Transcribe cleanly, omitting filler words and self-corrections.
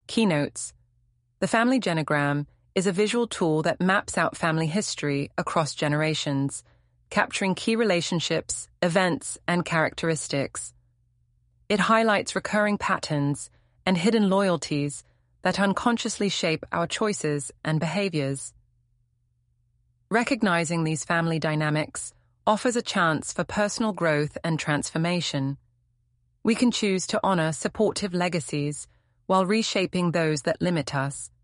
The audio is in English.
Keynotes. The Family Genogram is a visual tool that maps out family history across generations, capturing key relationships, events, and characteristics. It highlights recurring patterns and hidden loyalties that unconsciously shape our choices and behaviors. Recognizing these family dynamics offers a chance for personal growth and transformation. We can choose to honor supportive legacies while reshaping those that limit us.